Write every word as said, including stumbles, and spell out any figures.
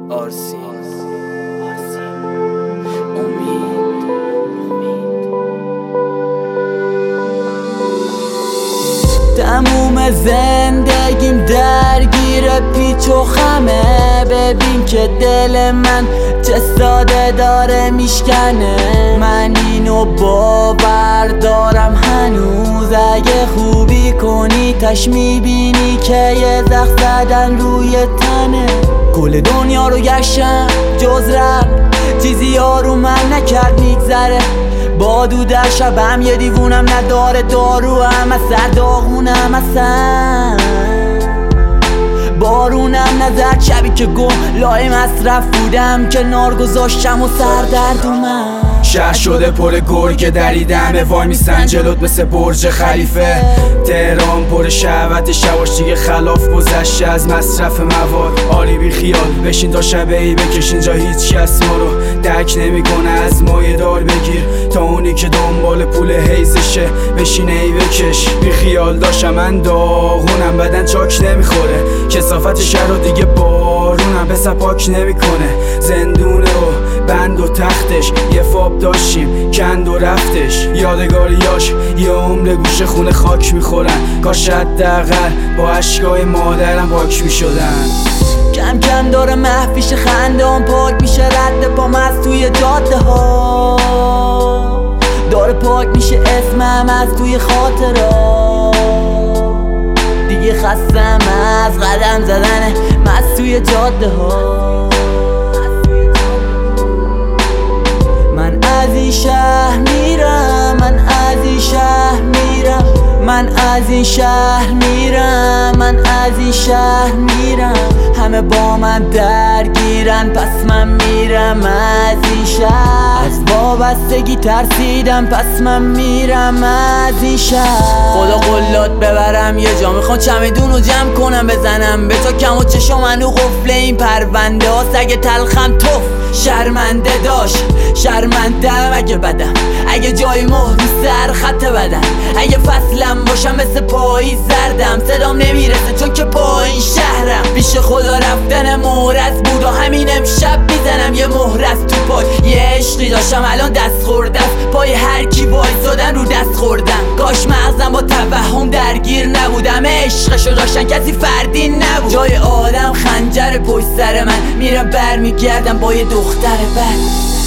آرسی امید تموم زندگیم درگیر پیچ و خمه. ببین که دل من چه ساده داره میشکنه. من اینو باور دارم هنوز. اگه خوبی کنی تش میبینی که یه زخم زدن روی تنه. کل دنیا رو گشتم جز رب چیزی آروم من نکرد میگذره. با دو در شبم یه دیوونم نداره دارو هم از سر داغونم اصلا. بارونم نزد شبی که گم لای مصرف بودم کنار گذاشتم و سردرد اومد. شهر شده پر گرگ دریدمه وای میسن جلوت مثل برج خلیفه. تهران پر شهوت شواش دیگه خلاف گذشته از مصرف مواد. آری بی خیال بشین تا شب ای بکش اینجا هیچ کس ما رو درک نمیکنه. از مایه دار بگیر تا اونی که دنبال پول حیزشه بشین ای بکش. بی خیال داشتم من داغونم بدن چاک نمیخوره. کثافت شهر رو دیگه بارونم به سپاک نمیکنه. زندونه و بند و تختش یه فاب داشتیم کند و رفتش. یادگاریاش یه عمر گوشه خونه خاک میخورن. کاش حداقل با عشقای مادرم پاک میشدن. کم کم داره محفیش خنده هم پاک میشه. رد پام از توی جاده ها داره پاک میشه. اسمم از توی خاطرها دیگه خستم از قدم زدن مست توی جاده ها. من از این شهر میرم من از این شهر میرم من از این شهر میرم من از این شهر میرم. همه با من درگیرن پس من میرم از این شهر. از وابستگی ترسیدم پس من میرم از این شهر. خدا قلات ببرم یه جا میخوام چمدون رو جمع کنم بزنم به تا کم و چشم منو قفل این پرونده ها. سگ تلخم توف شرمنده داشت شرمندم اگه بدم. اگه جای مهر سر خط بدم. اگه فصلم باشم مثل پاییز زردم. صدام نمیرسه چون که پایین شهرم. پیش خدا رفتن مهرز بود و همین امشب میزنم یه مهر از تو پای. یه عشقی داشتم الان دست خوردم. پای هر کی وایسادن رو دست خوردم. کاش مغزم با توهم درگیر نبودم. عشقشو داشتن کسی فردی نبود. جای آدم خنجر پشت سر من میرم برمیگردم با یه دختر بد.